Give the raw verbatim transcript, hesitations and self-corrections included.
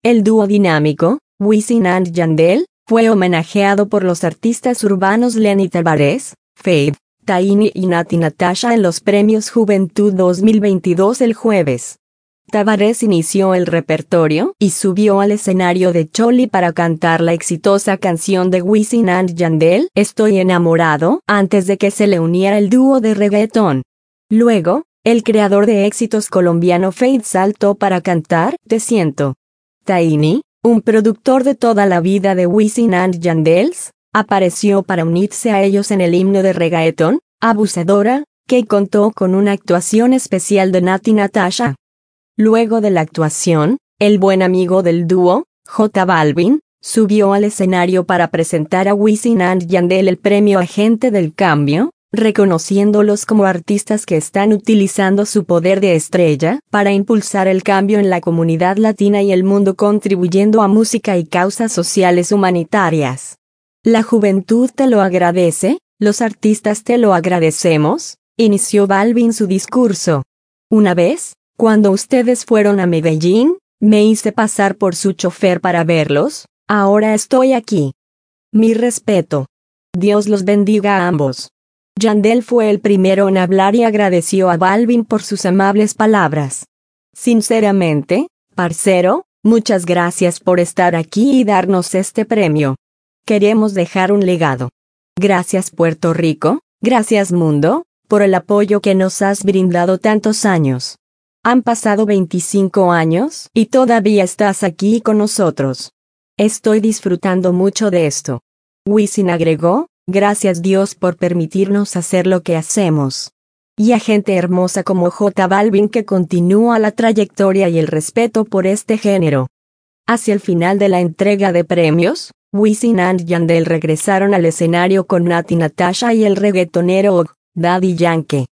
El dúo dinámico, Wisin and Yandel, fue homenajeado por los artistas urbanos Lenny Tavares, Feid, Tiny y Natti Natasha en los Premios Juventud dos mil veintidós el jueves. Tavares inició el repertorio y subió al escenario de Choli para cantar la exitosa canción de Wisin and Yandel, Estoy enamorado, antes de que se le uniera el dúo de reggaetón. Luego, el creador de éxitos colombiano Feid saltó para cantar Te siento. Tiny, un productor de toda la vida de Wisin and Yandel, apareció para unirse a ellos en el himno de reggaetón, Abusadora, que contó con una actuación especial de Natti Natasha. Luego de la actuación, el buen amigo del dúo, J Balvin, subió al escenario para presentar a Wisin and Yandel el premio Agente del Cambio, reconociéndolos como artistas que están utilizando su poder de estrella para impulsar el cambio en la comunidad latina y el mundo, contribuyendo a música y causas sociales humanitarias. La juventud te lo agradece, los artistas te lo agradecemos, inició Balvin su discurso. Una vez, cuando ustedes fueron a Medellín, me hice pasar por su chofer para verlos, ahora estoy aquí. Mi respeto. Dios los bendiga a ambos. Yandel fue el primero en hablar y agradeció a Balvin por sus amables palabras. Sinceramente, parcero, muchas gracias por estar aquí y darnos este premio. Queremos dejar un legado. Gracias Puerto Rico, gracias mundo, por el apoyo que nos has brindado tantos años. Han pasado veinticinco años y todavía estás aquí con nosotros. Estoy disfrutando mucho de esto. Wisin agregó, gracias Dios por permitirnos hacer lo que hacemos. Y a gente hermosa como J Balvin que continúa la trayectoria y el respeto por este género. Hacia el final de la entrega de premios, Wisin and Yandel regresaron al escenario con Natti Natasha y el reggaetonero Daddy Yankee.